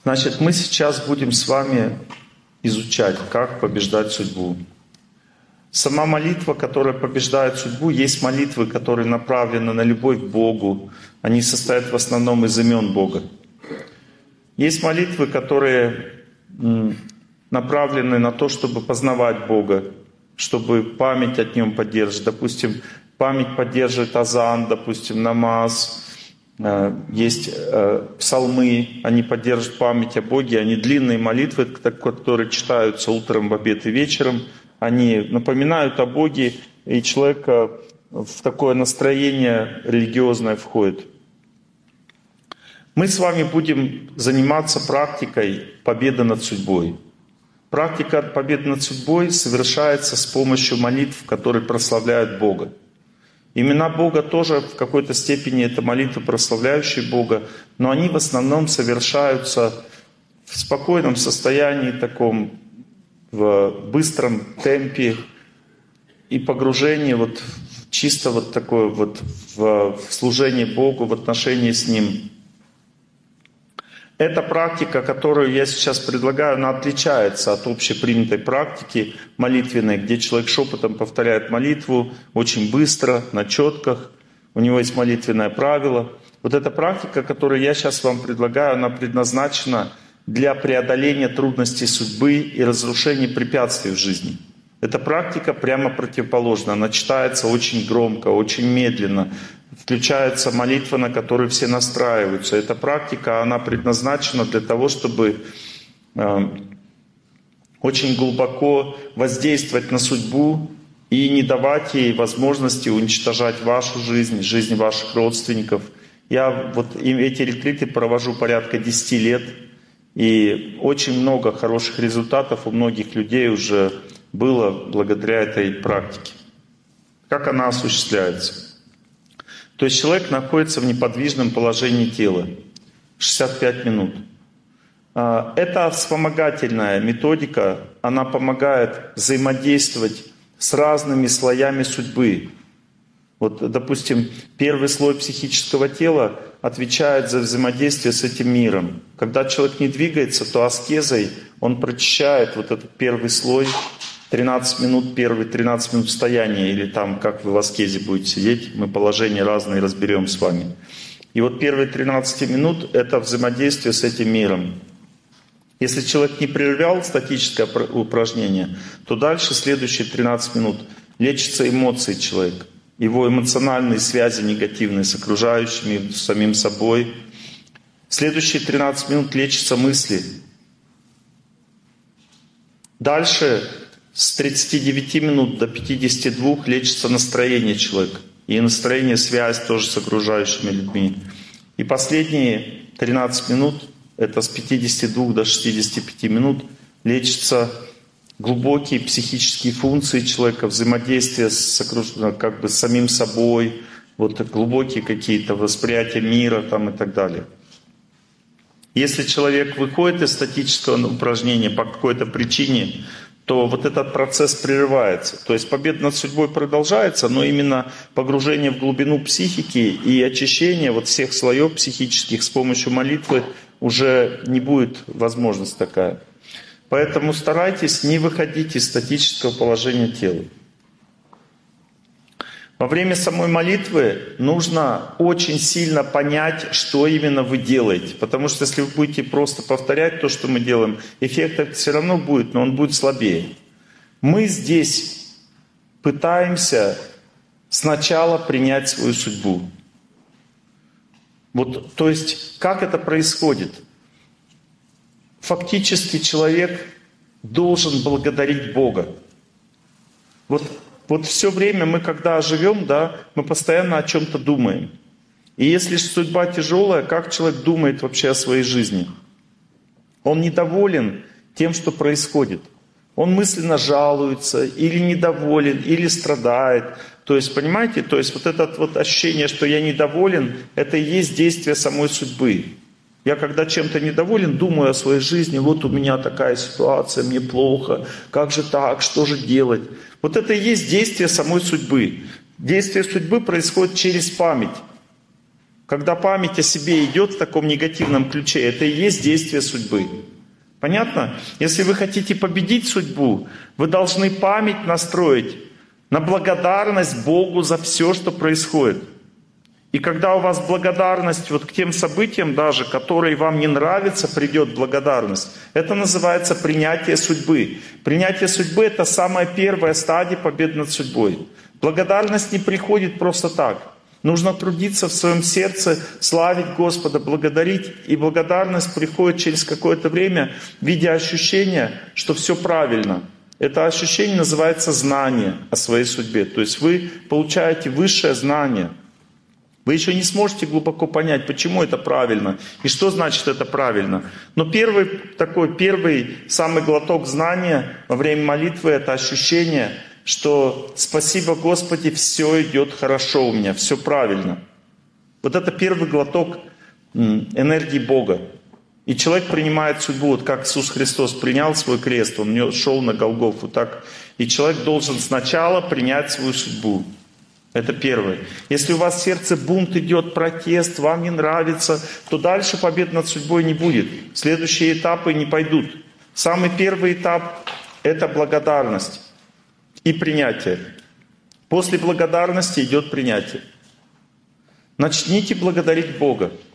Значит, мы сейчас будем с вами изучать, как побеждать судьбу. Сама молитва, которая побеждает судьбу, есть молитвы, которые направлены на любовь к Богу. Они состоят в основном из имен Бога. Есть молитвы, которые направлены на то, чтобы познавать Бога, чтобы память о Нем поддерживать. Допустим, память поддерживает азан, допустим, намаз. Есть псалмы, они поддерживают память о Боге. Они длинные молитвы, которые читаются утром, в обед и вечером. Они напоминают о Боге, и человек в такое настроение религиозное входит. Мы с вами будем заниматься практикой победы над судьбой. Практика победы над судьбой совершается с помощью молитв, которые прославляют Бога. Имена Бога тоже в какой-то степени это молитвы, прославляющие Бога, но они в основном совершаются в спокойном состоянии, таком, в быстром темпе и погружении вот чисто вот такое вот в служение Богу, в отношении с Ним. Эта практика, которую я сейчас предлагаю, она отличается от общепринятой практики молитвенной, где человек шепотом повторяет молитву очень быстро, на четках. У него есть молитвенное правило. Вот эта практика, которую я сейчас вам предлагаю, она предназначена для преодоления трудностей судьбы и разрушения препятствий в жизни. Эта практика прямо противоположна. Она читается очень громко, очень медленно. Включается молитва, на которую все настраиваются. Эта практика, она предназначена для того, чтобы очень глубоко воздействовать на судьбу и не давать ей возможности уничтожать вашу жизнь, жизнь ваших родственников. Я вот эти ретриты провожу порядка 10 лет, и очень много хороших результатов у многих людей уже было благодаря этой практике. Как она осуществляется? То есть человек находится в неподвижном положении тела 65 минут. Это вспомогательная методика, она помогает взаимодействовать с разными слоями судьбы. Вот, допустим, первый слой психического тела отвечает за взаимодействие с этим миром. Когда человек не двигается, то аскезой он прочищает вот этот первый слой, 13 минут, первые 13 минут стояния, или там, как вы в аскезе будете сидеть, мы положения разные разберем с вами. И вот первые 13 минут — это взаимодействие с этим миром. Если человек не прервал статическое упражнение, то дальше следующие 13 минут лечатся эмоции человека, его эмоциональные связи негативные с окружающими, с самим собой. Следующие 13 минут лечатся мысли. Дальше с 39 минут до 52 лечится настроение человека. И настроение, связь тоже с окружающими людьми. И последние 13 минут, это с 52 до 65 минут, лечатся глубокие психические функции человека, взаимодействие с самим собой, вот глубокие какие-то восприятия мира там, и так далее. Если человек выходит из статического упражнения по какой-то причине, то вот этот процесс прерывается. То есть победа над судьбой продолжается, но именно погружение в глубину психики и очищение вот всех слоев психических с помощью молитвы уже не будет возможность такая. Поэтому старайтесь не выходить из статического положения тела. Во время самой молитвы нужно очень сильно понять, что именно вы делаете. Потому что если вы будете просто повторять то, что мы делаем, эффект все равно будет, но он будет слабее. Мы здесь пытаемся сначала принять свою судьбу. Вот, то есть, как это происходит? Фактически человек должен благодарить Бога. Вот все время мы, когда живем, да, мы постоянно о чем-то думаем. И если судьба тяжелая, как человек думает вообще о своей жизни? Он недоволен тем, что происходит. Он мысленно жалуется, или недоволен, или страдает. То есть, понимаете, то есть вот это вот ощущение, что я недоволен, это и есть действие самой судьбы. Я когда чем-то недоволен, думаю о своей жизни, вот у меня такая ситуация, мне плохо, как же так, что же делать? Вот это и есть действие самой судьбы. Действие судьбы происходит через память. Когда память о себе идет в таком негативном ключе, это и есть действие судьбы. Понятно? Если вы хотите победить судьбу, вы должны память настроить на благодарность Богу за все, что происходит. И когда у вас благодарность вот к тем событиям даже, которые вам не нравятся, придет благодарность, это называется принятие судьбы. Принятие судьбы — это самая первая стадия победы над судьбой. Благодарность не приходит просто так. Нужно трудиться в своем сердце, славить Господа, благодарить. И благодарность приходит через какое-то время в виде ощущения, что все правильно. Это ощущение называется знание о своей судьбе. То есть вы получаете высшее знание. Вы еще не сможете глубоко понять, почему это правильно и что значит это правильно. Но первый самый глоток знания во время молитвы — это ощущение, что спасибо Господи, все идет хорошо у меня, все правильно. Вот это первый глоток энергии Бога. И человек принимает судьбу, вот как Иисус Христос принял свой крест, Он шел на Голгофу, так. И человек должен сначала принять свою судьбу. Это первое. Если у вас в сердце бунт идет, протест, вам не нравится, то дальше побед над судьбой не будет. Следующие этапы не пойдут. Самый первый этап — это благодарность и принятие. После благодарности идет принятие. Начните благодарить Бога.